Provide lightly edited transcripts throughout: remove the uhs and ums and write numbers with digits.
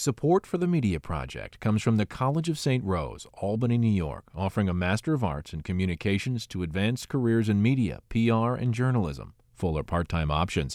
Support for the Media Project comes from the College of St. Rose, Albany, New York, offering a Master of Arts in Communications to advance careers in media, PR, and journalism. Full or part-time options,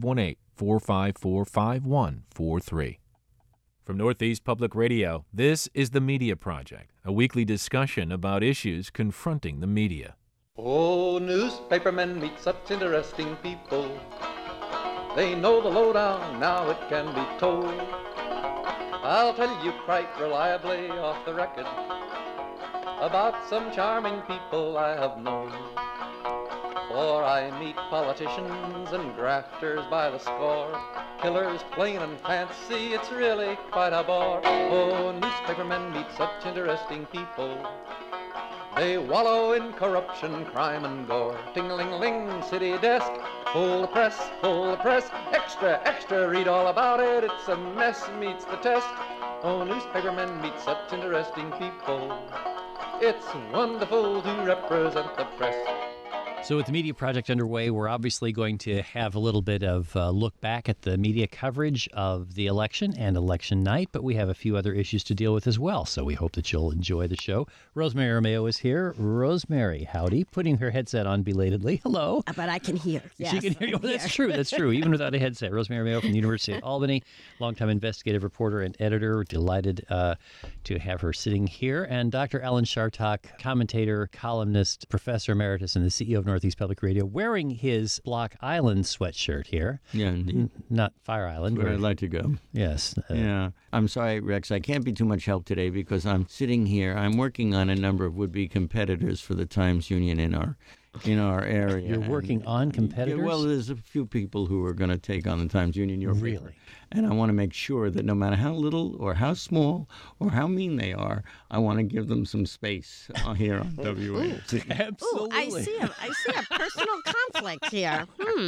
518-454-5143. From Northeast Public Radio, this is The Media Project, a weekly discussion about issues confronting the media. Oh, newspapermen meet such interesting people. They know the lowdown, now it can be told. I'll tell you quite reliably off the record about some charming people I have known. For I meet politicians and grafters by the score, killers plain and fancy, it's really quite a bore. Oh, newspapermen meet such interesting people. They wallow in corruption, crime and gore. Ting-a-ling-a-ling, city desk, full the press, extra, extra, read all about it, it's a mess, meets the test. Oh, newspapermen meet such interesting people. It's wonderful to represent the press. So with the Media Project underway, we're obviously going to have a little bit of a look back at the media coverage of the election and election night, but we have a few other issues to deal with as well, so we hope that you'll enjoy the show. Rosemary Armao is here. Rosemary, howdy, putting her headset on belatedly. Hello. But I can hear. Yes, she can hear you. Well, that's true. That's true. Even without a headset. Rosemary Armao from the University of Albany, longtime investigative reporter and editor. Delighted to have her sitting here. And Dr. Alan Chartock, commentator, columnist, professor emeritus, and the CEO of Northeast Public Radio, wearing his Block Island sweatshirt here. Yeah, indeed. Not Fire Island. Where I'd like to go. Yes. Yeah. I'm sorry, Rex, I can't be too much help today because I'm sitting here. I'm working on a number of would-be competitors for the Times Union in our area. You're working on competitors? Yeah, well, there's a few people who are going to take on the Times Union. Really? And I want to make sure that no matter how little or how small or how mean they are, I want to give them some space here on WAC. Absolutely. I see a personal conflict here.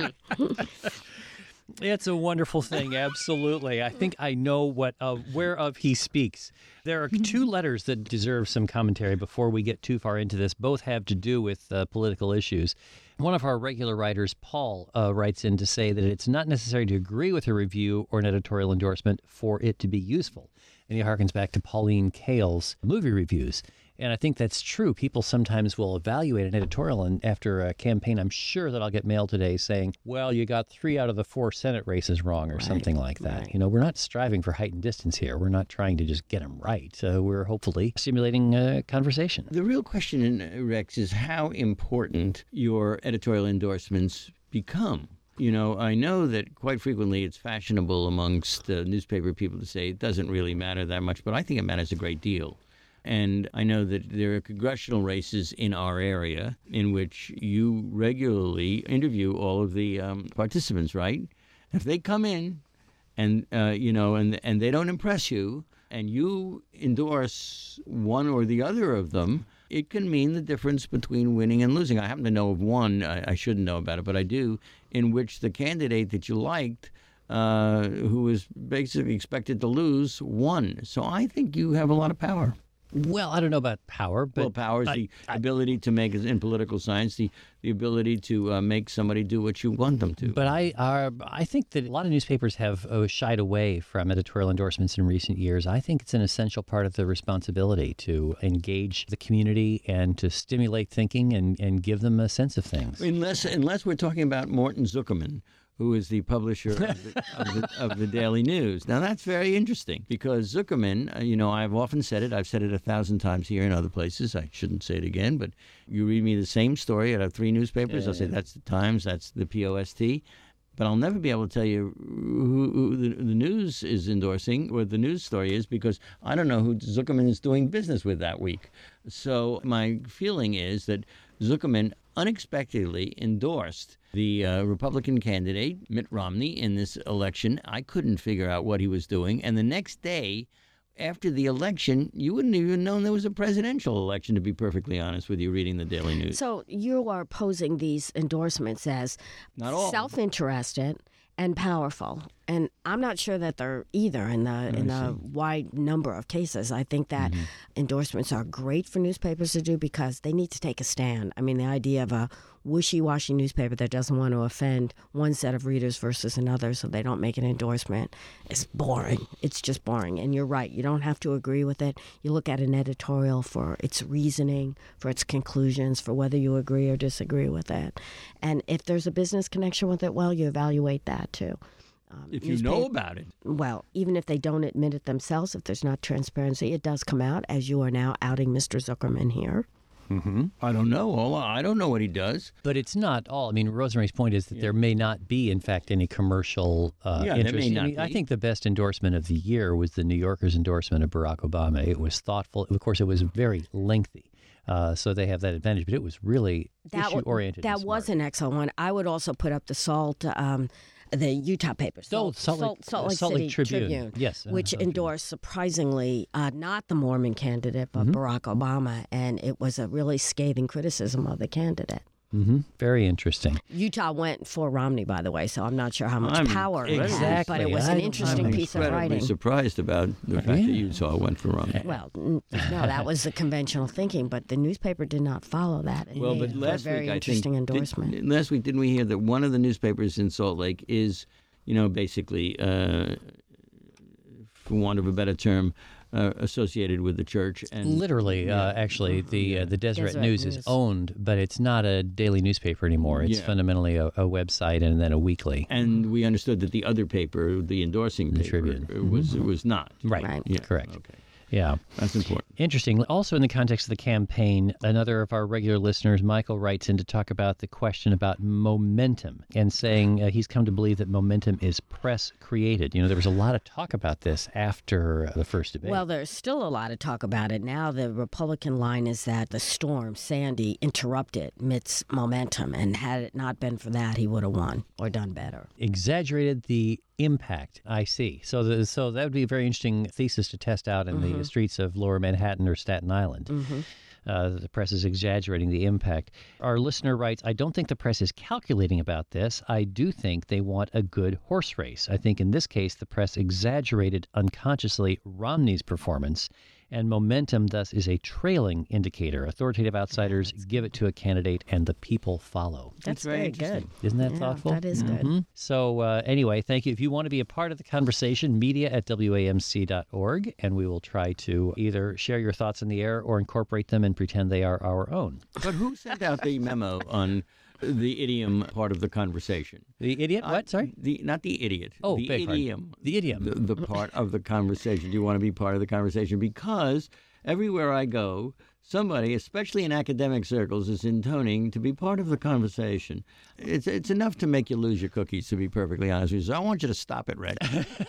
It's a wonderful thing, absolutely. I think I know whereof he speaks. There are two letters that deserve some commentary before we get too far into this. Both have to do with political issues. One of our regular writers, Paul, writes in to say that it's not necessary to agree with a review or an editorial endorsement for it to be useful. And he harkens back to Pauline Kael's movie reviews. And I think that's true. People sometimes will evaluate an editorial, and after a campaign, I'm sure that I'll get mail today saying, well, you got 3 out of the 4 Senate races wrong or something like that. Right. You know, we're not striving for height and distance here. We're not trying to just get them right. We're hopefully stimulating a conversation. The real question, Rex, is how important your editorial endorsements become. You know, I know that quite frequently it's fashionable amongst newspaper people to say it doesn't really matter that much, but I think it matters a great deal. And I know that there are congressional races in our area in which you regularly interview all of the participants, right? If they come in and, and they don't impress you and you endorse one or the other of them, it can mean the difference between winning and losing. I happen to know of one, I shouldn't know about it, but I do, in which the candidate that you liked, who was basically expected to lose, won. So I think you have a lot of power. Well, I don't know about power, but... Well, power is the ability to make, in political science, the ability to make somebody do what you want them to. But I think that a lot of newspapers have shied away from editorial endorsements in recent years. I think it's an essential part of the responsibility to engage the community and to stimulate thinking and give them a sense of things. Unless we're talking about Morton Zuckerman, who is the publisher of the Daily News. Now, that's very interesting because Zuckerman, I've often said it. I've said it 1,000 times here and other places. I shouldn't say it again, but you read me the same story out of 3 newspapers. I'll say that's the Times, that's the POST. But I'll never be able to tell you who the news is endorsing or the news story is because I don't know who Zuckerman is doing business with that week. So my feeling is that Zuckerman unexpectedly endorsed the Republican candidate, Mitt Romney, in this election. I couldn't figure out what he was doing. And the next day, after the election, you wouldn't even known there was a presidential election, to be perfectly honest with you, reading the Daily News. So you are posing these endorsements as not all self-interested and powerful. And I'm not sure that they're either in the wide number of cases. I think that endorsements are great for newspapers to do because they need to take a stand. I mean, the idea of a wishy-washy newspaper that doesn't want to offend one set of readers versus another, so they don't make an endorsement, is boring. It's just boring. And you're right. You don't have to agree with it. You look at an editorial for its reasoning, for its conclusions, for whether you agree or disagree with it. And if there's a business connection with it, well, you evaluate that too. If you know about it. Well, even if they don't admit it themselves, if there's not transparency, it does come out, as you are now outing Mr. Zuckerman here. I don't know. I don't know what he does. But it's not all. I mean, Rosemary's point is that there may not be, in fact, any commercial there interest. may not I be. think the best endorsement of the year was the New Yorker's endorsement of Barack Obama. It was thoughtful. Of course, it was very lengthy. So they have that advantage, but it was really issue-oriented. That was an excellent one. I would also put up the the Utah paper, Salt Lake City Tribune. Yes, which endorsed surprisingly not the Mormon candidate, but Barack Obama, and it was a really scathing criticism of the candidate. Very interesting. Utah went for Romney, by the way, so I'm not sure how much power it had, Exactly. but it was an interesting piece of I'm writing. surprised about the fact that Utah went for Romney. Well, no, that was the conventional thinking, but the newspaper did not follow that. And Well, made but a last very week, I interesting think, endorsement. last week, didn't we hear that one of the newspapers in Salt Lake is, basically, for want of a better term, associated with the church? And Literally, actually, the Deseret News is owned, but it's not a daily newspaper anymore. It's fundamentally a website and then a weekly. And we understood that the other paper, the endorsing paper, Tribune. was not. Right. Yeah. Correct. Okay. Yeah. That's important. Interesting. Also, in the context of the campaign, another of our regular listeners, Michael, writes in to talk about the question about momentum and saying he's come to believe that momentum is press created. There was a lot of talk about this after the first debate. Well, there's still a lot of talk about it. Now the Republican line is that the storm, Sandy, interrupted Mitt's momentum, and had it not been for that, he would have won or done better. Exaggerated the impact. I see. So that would be a very interesting thesis to test out in the streets of Lower Manhattan or Staten Island. The press is exaggerating the impact. Our listener writes, I don't think the press is calculating about this. I do think they want a good horse race. I think in this case, the press exaggerated unconsciously Romney's performance, and momentum thus is a trailing indicator. Authoritative outsiders give it to a candidate and the people follow. That's very very interesting. good. Isn't that Yeah, thoughtful? that is good. So anyway, thank you. If you want to be a part of the conversation, media@wamc.org, and we will try to either share your thoughts in the air or incorporate them and pretend they are our own. But who sent out the memo on the idiom part of the conversation? The idiot? What? Sorry? Not the idiot. Oh, the beg pardon. idiom. The idiom. The part of the conversation. Do you want to be part of the conversation? Because everywhere I go, somebody, especially in academic circles, is intoning to be part of the conversation. It's enough to make you lose your cookies, to be perfectly honest with you. So I want you to stop it, Rick.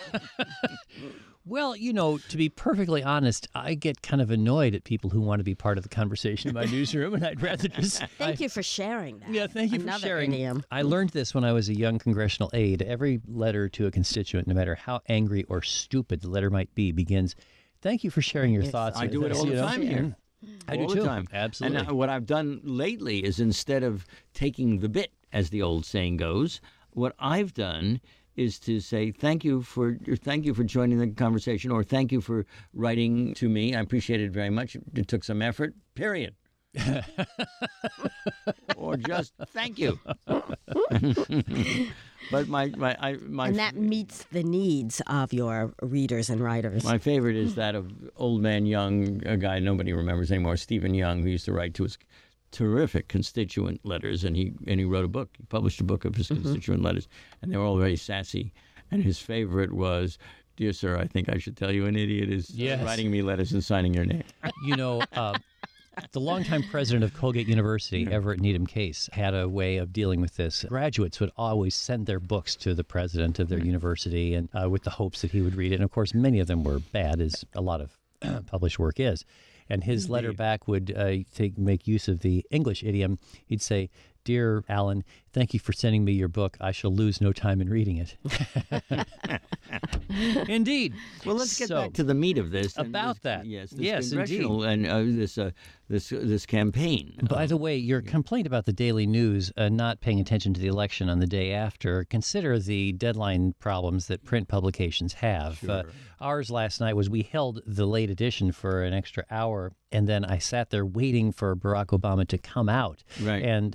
Well, to be perfectly honest, I get kind of annoyed at people who want to be part of the conversation in my newsroom, and I'd rather just... Thank you for sharing that. Yeah, thank you Another for sharing. idiom. I learned this when I was a young congressional aide. Every letter to a constituent, no matter how angry or stupid the letter might be, begins, thank you for sharing your thoughts. I do it all the time here. I do all too. the time. Absolutely. And what I've done lately is, instead of taking the bit, as the old saying goes, what I've done is to say thank you for joining the conversation, or thank you for writing to me. I appreciate it very much. It took some effort. Period. Or just thank you. But my And that meets the needs of your readers and writers. my favorite is that of Old Man Young, a guy nobody remembers anymore, Stephen Young, who used to write to his terrific constituent letters, and he wrote a book. He published a book of his constituent letters, and they were all very sassy. And his favorite was, "Dear sir, I think I should tell you an idiot is writing me letters and signing your name." The longtime president of Colgate University, Everett Needham Case, had a way of dealing with this. Graduates would always send their books to the president of their university, and with the hopes that he would read it. And of course, many of them were bad, as a lot of published work is. And his letter back would make use of the English idiom. He'd say, "Dear Alan, Thank you for sending me your book. I shall lose no time in reading it. Indeed. Well, let's get back to the meat of this. About that. Yes, congressional and this campaign. By the way, your complaint about the Daily News not paying attention to the election on the day after, consider the deadline problems that print publications have. Sure. Ours last night was we held the late edition for an extra hour, and then I sat there waiting for Barack Obama to come out. Right. And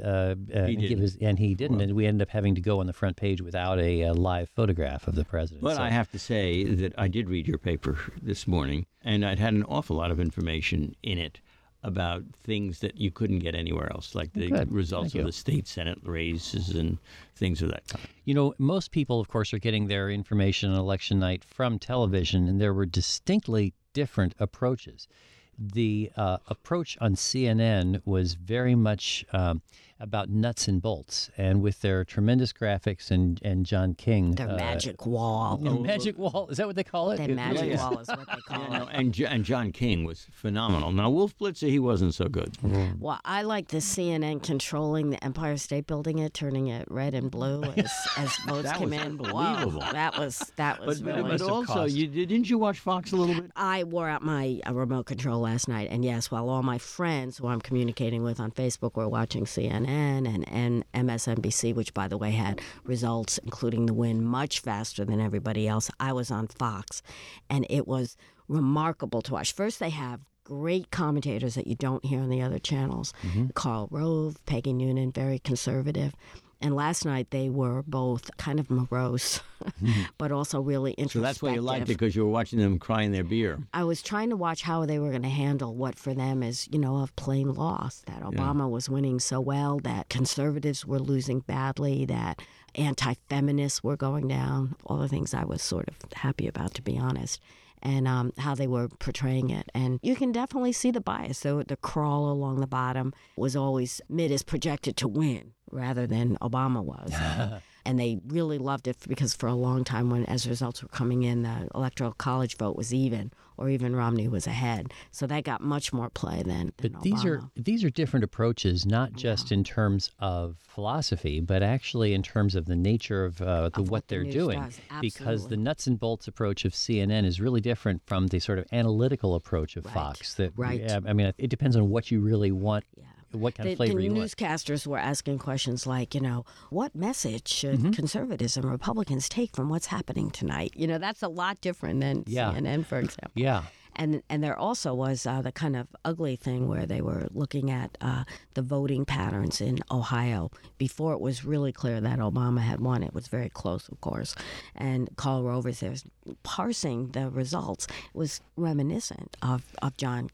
he didn't, and we ended up having to go on the front page without a live photograph of the president. But I have to say that I did read your paper this morning, and I'd had an awful lot of information in it about things that you couldn't get anywhere else, like the results of the state Senate races and things of that kind. You know, most people, of course, are getting their information on election night from television, and there were distinctly different approaches. The approach on CNN was very much about nuts and bolts, and with their tremendous graphics and John King. Their magic wall. Magic wall, is that what they call it? Their magic wall is what they call it. And John King was phenomenal. Now, Wolf Blitzer, he wasn't so good. Well, I like the CNN controlling the Empire State Building, turning it red and blue as votes That came was in. unbelievable. Whoa, that was really. But also, didn't you watch Fox a little bit? I wore out my remote control last night, and yes, while all my friends who I'm communicating with on Facebook were watching CNN and MSNBC, which, by the way, had results, including the win, much faster than everybody else, I was on Fox, and it was remarkable to watch. First, they have great commentators that you don't hear on the other channels. Karl Rove, Peggy Noonan, very conservative. And last night they were both kind of morose, but also really introspective. So that's why you liked it, because you were watching them crying their beer. I was trying to watch how they were going to handle what for them is, a plain loss, that Obama was winning so well, that conservatives were losing badly, that anti-feminists were going down, all the things I was sort of happy about, to be honest, and how they were portraying it. And you can definitely see the bias. So the crawl along the bottom was always Mitt is projected to win rather than Obama was. And they really loved it because for a long time, as results were coming in, the Electoral College vote was even, or even Romney was ahead. So that got much more play than Obama. These are different approaches, not just in terms of philosophy, but actually in terms of the nature of what they're doing. Because the nuts and bolts approach of CNN is really different from the sort of analytical approach of Fox. I mean, it depends on what you really want. Yeah. What kind of flavor you want. The newscasters were asking questions like, what message should conservatives and Republicans take from what's happening tonight? That's a lot different than CNN, for example. Yeah. And there also was the kind of ugly thing where they were looking at the voting patterns in Ohio. Before it was really clear that Obama had won. It was very close, of course. And Karl Rove there parsing the results was reminiscent of John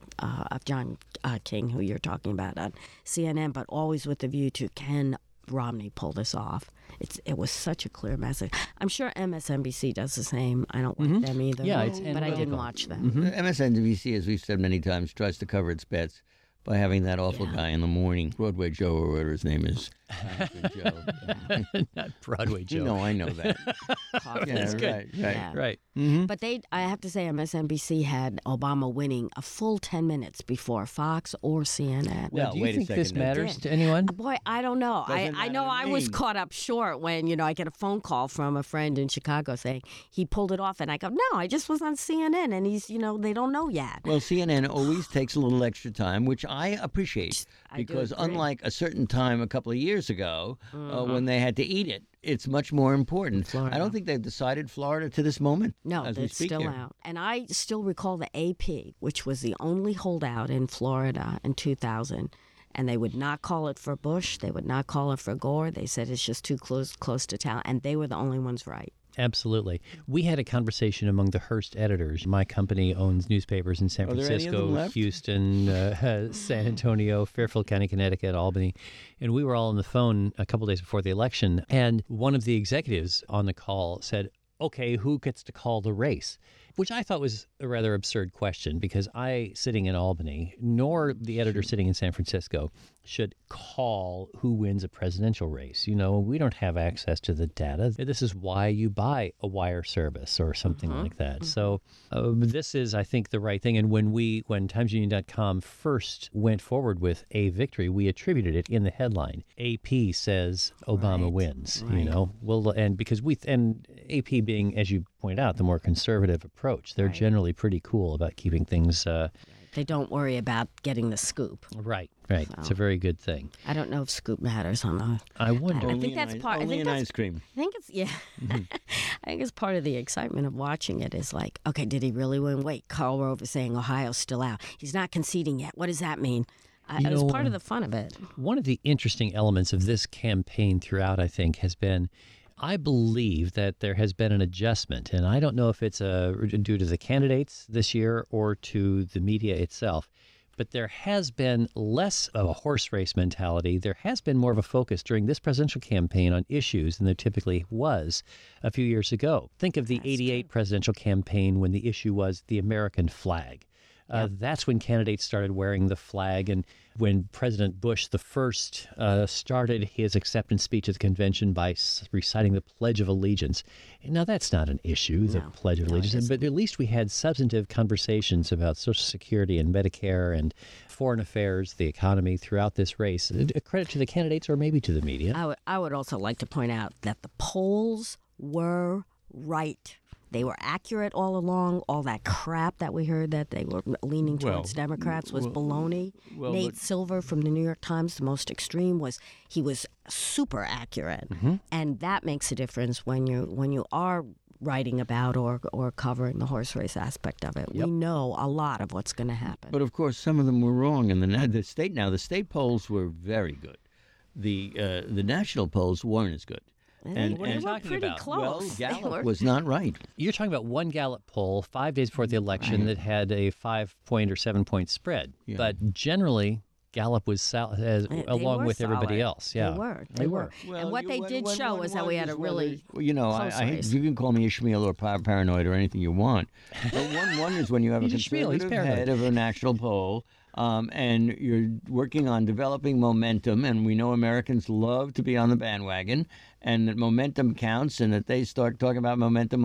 King, who you're talking about on CNN, but always with the view to, can Romney pull this off? It was such a clear message. I'm sure MSNBC does the same. I don't like them either. Yeah, but I didn't watch them. MSNBC, as we've said many times, tries to cover its bets by having that awful guy in the morning, Broadway Joe, or whatever his name is. Joe. Not Broadway Joe. No, I know that. That's good. Right. Mm-hmm. But I have to say, MSNBC had Obama winning a full 10 minutes before Fox or CNN. Well, do you think this matters to anyone? Boy, I don't know. I know I was caught up short when, I get a phone call from a friend in Chicago saying he pulled it off. And I go, no, I just was on CNN. And he's, they don't know yet. Well, CNN always takes a little extra time, which I appreciate. Because unlike a certain time a couple of years ago when they had to eat it, it's much more important. Florida. I don't think they've decided Florida to this moment. No, it's still out. And I still recall the AP, which was the only holdout in Florida in 2000. And they would not call it for Bush. They would not call it for Gore. They said it's just too close to town. And they were the only ones right. Absolutely. We had a conversation among the Hearst editors. My company owns newspapers in San Francisco, Houston, San Antonio, Fairfield County, Connecticut, Albany. And we were all on the phone a couple days before the election. And one of the executives on the call said, okay, who gets to call the race? Which I thought was a rather absurd question, because I, sitting in Albany, nor the editor sitting in San Francisco, should call who wins a presidential race. You know, we don't have access to the data. This is why you buy a wire service or something like that. So this is, I think, the right thing. And when TimesUnion.com first went forward with a victory, we attributed it in the headline. AP says Obama wins. You know, and because and AP being, as you point out, the more conservative approach, they're generally pretty cool about keeping things. They don't worry about getting the scoop. Right. So. It's a very good thing. I don't know if scoop matters on the. I wonder. I think that's part. Only in ice cream. I think it's I think it's part of the excitement of watching it. Is like, okay, did he really win? Wait, Karl Rove is saying Ohio's still out. He's not conceding yet. What does that mean? It was part of the fun of it. One of the interesting elements of this campaign throughout, I think, has been, I believe that there has been an adjustment, and I don't know if it's due to the candidates this year or to the media itself, but there has been less of a horse race mentality. There has been more of a focus during this presidential campaign on issues than there typically was a few years ago. Think of the '88 presidential campaign when the issue was the American flag. That's when candidates started wearing the flag, and when President Bush the first started his acceptance speech at the convention by reciting the Pledge of Allegiance. Now, that's not an issue, the Pledge of Allegiance, but at least we had substantive conversations about Social Security and Medicare and foreign affairs, the economy throughout this race. A credit to the candidates or maybe to the media. I would also like to point out that the polls were right. They were accurate all along. All that crap that we heard that they were leaning towards Democrats was baloney. Nate Silver from the New York Times, the most extreme, he was super accurate, and that makes a difference when you are writing about or covering the horse race aspect of it. We know a lot of what's going to happen. But of course, some of them were wrong. And the state polls were very good. The national polls weren't as good. And what are you talking pretty about? Close. Well, Gallup was not right. You're talking about one Gallup poll 5 days before the election that had a 5-point or 7-point spread. Yeah. But generally, Gallup was along with everybody else. Yeah, They were. Well, and what they did show was that we had a really close race. You can call me Ishmael or paranoid or anything you want. But one wonders when you have a conservative head of a national poll, and you're working on developing momentum, and we know Americans love to be on the bandwagon, and that momentum counts, and that they start talking about momentum,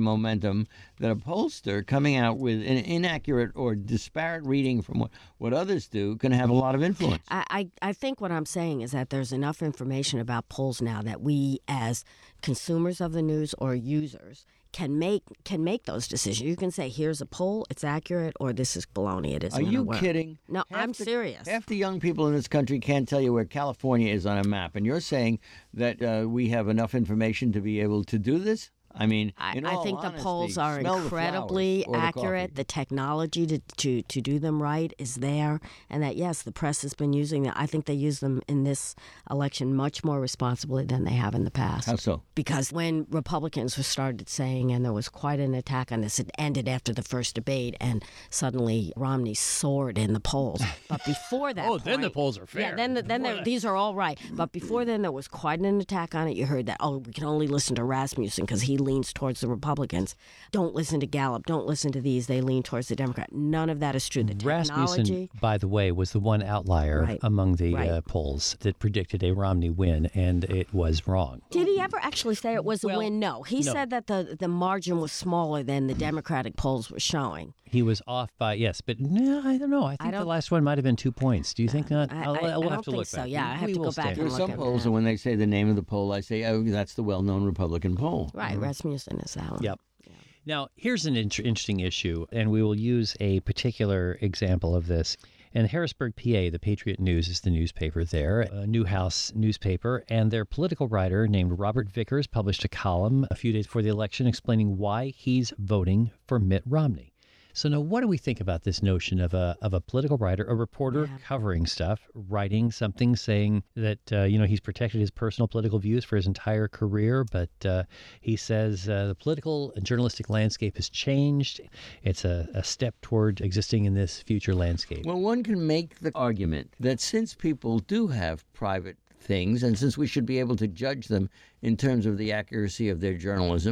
that a pollster coming out with an inaccurate or disparate reading from what others do can have a lot of influence. I think what I'm saying is that there's enough information about polls now that we, as consumers of the news or users, can make those decisions. You can say, here's a poll, it's accurate, or this is baloney, it isn't. Are you kidding? No, I'm serious. Half the young people in this country can't tell you where California is on a map, and you're saying that we have enough information to be able to do this? I mean, I think the polls are incredibly accurate. The technology to do them right is there, and that, yes, the press has been using them. I think they use them in this election much more responsibly than they have in the past. How so? Because when Republicans started saying, and there was quite an attack on this, it ended after the first debate, and suddenly Romney soared in the polls. But before that then the polls are fair. Yeah, then these are all right. But before then, there was quite an attack on it. You heard that, we can only listen to Rasmussen because he leans towards the Republicans. Don't listen to Gallup. Don't listen to these. They lean towards the Democrat. None of that is true. The technology... Rasmussen, by the way, was the one outlier among the polls that predicted a Romney win, and it was wrong. Did he ever actually say it was a win? No. He said that the margin was smaller than the Democratic polls were showing. He was off by, yes, but no, I don't know. I think the last one might have been 2 points. Do you think not? We'll have to look back. Yeah, I have to go back and look at it. There are some polls, and when they say the name of the poll, I say, that's the well-known Republican poll. Right, Rasmussen is that one. Yep. Yeah. Now, here's an interesting issue, and we will use a particular example of this. In Harrisburg, PA, the Patriot News is the newspaper there, a Newhouse newspaper, and their political writer named Robert Vickers published a column a few days before the election explaining why he's voting for Mitt Romney. So now, what do we think about this notion of a political writer, a reporter covering stuff, writing something saying that he's protected his personal political views for his entire career, but he says the political and journalistic landscape has changed. It's a step toward existing in this future landscape. Well, one can make the argument that since people do have private things, and since we should be able to judge them in terms of the accuracy of their journalism,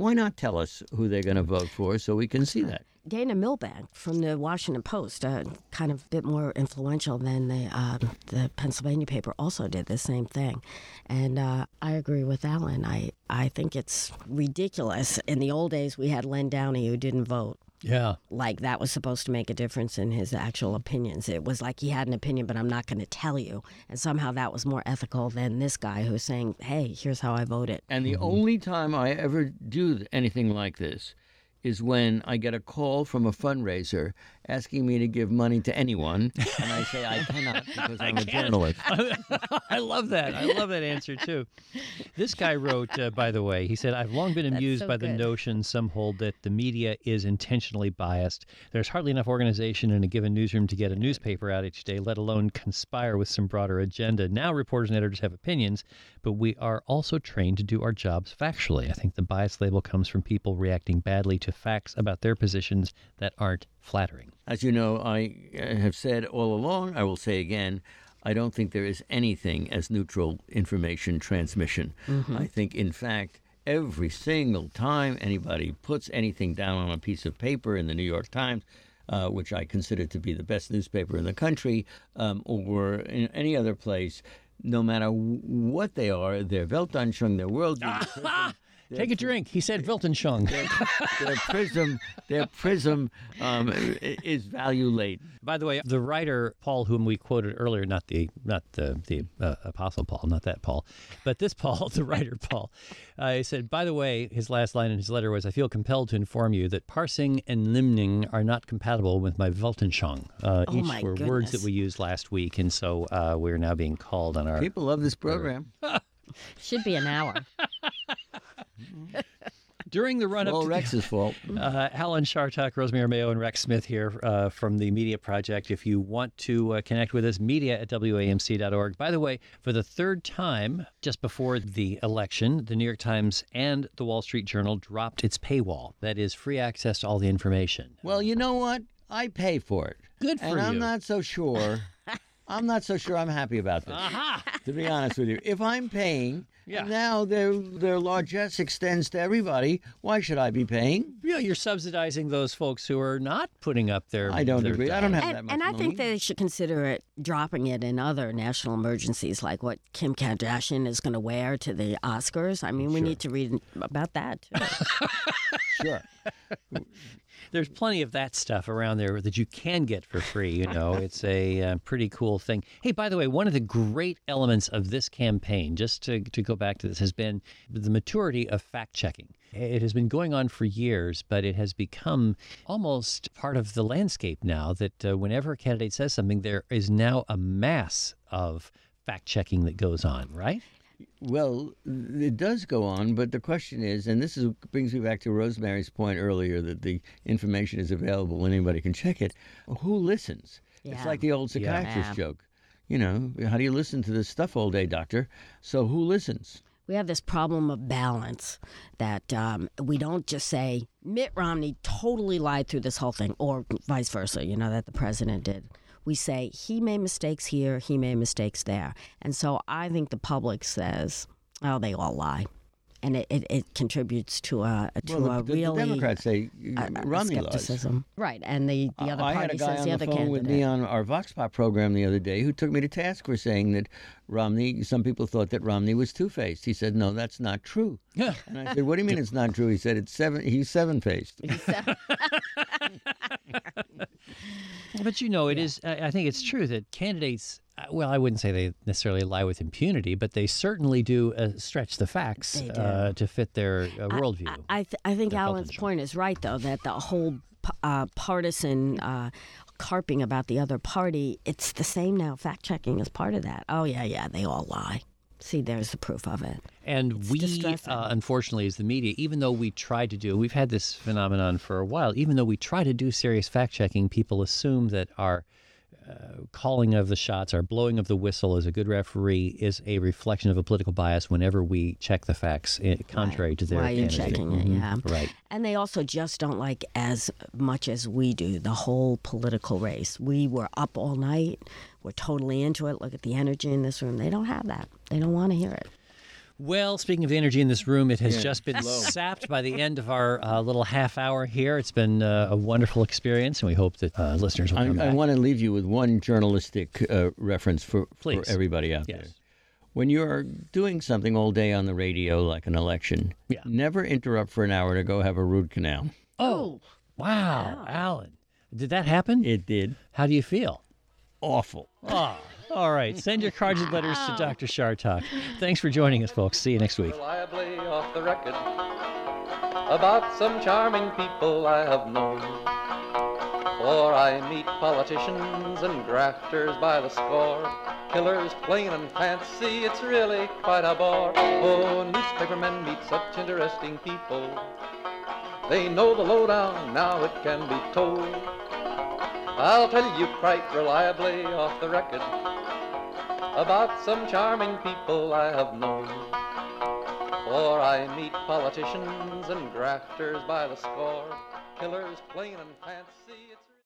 Why not tell us who they're going to vote for so we can see that? Dana Milbank from the Washington Post, kind of a bit more influential than the Pennsylvania paper, also did the same thing. And I agree with Alan. I think it's ridiculous. In the old days, we had Len Downey who didn't vote. Yeah. Like that was supposed to make a difference in his actual opinions. It was like he had an opinion, but I'm not going to tell you. And somehow that was more ethical than this guy who's saying, hey, here's how I voted. And the only time I ever do anything like this is when I get a call from a fundraiser asking me to give money to anyone, and I say I cannot because I'm a journalist. I love that. I love that answer, too. This guy wrote, by the way, he said, I've long been amused so by the good. notion some hold that the media is intentionally biased. There's hardly enough organization in a given newsroom to get a newspaper out each day, let alone conspire with some broader agenda. Now reporters and editors have opinions, but we are also trained to do our jobs factually. I think the bias label comes from people reacting badly to facts about their positions that aren't flattering. As you know, I have said all along, I will say again, I don't think there is anything as neutral information transmission. I think, in fact, every single time anybody puts anything down on a piece of paper in the New York Times, which I consider to be the best newspaper in the country, or in any other place, no matter what they are, their Weltanschauung, their worldview, Take a drink. He said Wiltonschung. their prism is value laden. By the way, the writer Paul, whom we quoted earlier, not the Apostle Paul, not that Paul, but this Paul, the writer Paul, he said, by the way, his last line in his letter was, I feel compelled to inform you that parsing and limning are not compatible with my Weltanschauung. Each were words that we used last week, and so we're now being called on our... People love this program. Should be an hour. During the run-up All to Rex's fault. Alan Chartock, Rosemary Mayo, and Rex Smith here from the Media Project. If you want to connect with us, media@wamc.org. By the way, for the third time just before the election, the New York Times and the Wall Street Journal dropped its paywall. That is free access to all the information. Well, you know what? I pay for it. Good for and you. I'm not so sure. I'm happy about this. To be honest with you, if I'm paying, Yeah. and now their largesse extends to everybody, why should I be paying? Yeah, you're subsidizing those folks who are not putting up their... I don't their agree. I don't have that And, much and I money. think they should consider it dropping it in other national emergencies, like what Kim Kardashian is going to wear to the Oscars. I mean, we need to read about that, too. Sure. There's plenty of that stuff around there that you can get for free. You know, it's a pretty cool thing. Hey, by the way, one of the great elements of this campaign, just to go back to this, has been the maturity of fact-checking. It has been going on for years, but it has become almost part of the landscape now that whenever a candidate says something, there is now a mass of fact-checking that goes on, right? Well, it does go on, but the question is, and this brings me back to Rosemary's point earlier, that the information is available and anybody can check it. Who listens? It's Yeah. like the old psychiatrist Yeah. joke. You know, how do you listen to this stuff all day, doctor? So who listens? We have this problem of balance that we don't just say Mitt Romney totally lied through this whole thing, or vice versa, you know, that the president did. We say he made mistakes here, he made mistakes there. And so I think the public says, oh, they all lie. And it contributes to a the really Democrats say Romney lies. skepticism. Right. And the other I had party a guy says on the the other phone with me candidate. on our Vox Pop program the other day who took me to task for saying that Romney, some people thought that Romney was two-faced. He said, no, that's not true. Yeah. And I said, what do you mean it's not true? He said, he's seven-faced. But you know, it is. I think it's true that candidates. Well, I wouldn't say they necessarily lie with impunity, but they certainly do stretch the facts They do. to fit their worldview. I think Their Alan's Felton point is right, though, that the whole partisan carping about the other party, it's the same now. Fact-checking is part of that. Oh, yeah, they all lie. See, there's the proof of it. And It's we, distressing. unfortunately, as the media, even though we try to do, we've had this phenomenon for a while, even though we try to do serious fact-checking, people assume that our calling of the shots, our blowing of the whistle as a good referee is a reflection of a political bias whenever we check the facts contrary to their Why are you candidate. checking it? Yeah. Right. And they also just don't like as much as we do the whole political race. We were up all night. We're totally into it. Look at the energy in this room. They don't have that. They don't want to hear it. Well, speaking of energy in this room, it has Yeah, just been low. sapped by the end of our little half hour here. It's been a wonderful experience, and we hope that listeners will come I back. want to leave you with one journalistic reference for Please. everybody out Yes. there. When you're doing something all day on the radio, like an election, Yeah. never interrupt for an hour to go have a root canal. Oh, wow, Alan. Did that happen? It did. How do you feel? Awful. Oh, all right. Send your cards and letters to Dr. Chartok. Thanks for joining us, folks. See you next week. Reliably off the record about some charming people I have known. For I meet politicians and grafters by the score, killers plain and fancy, it's really quite a bore. Oh, newspapermen meet such interesting people. They know the lowdown, now it can be told. I'll tell you quite reliably off the record about some charming people I have known. For I meet politicians and grafters by the score, killers plain and fancy.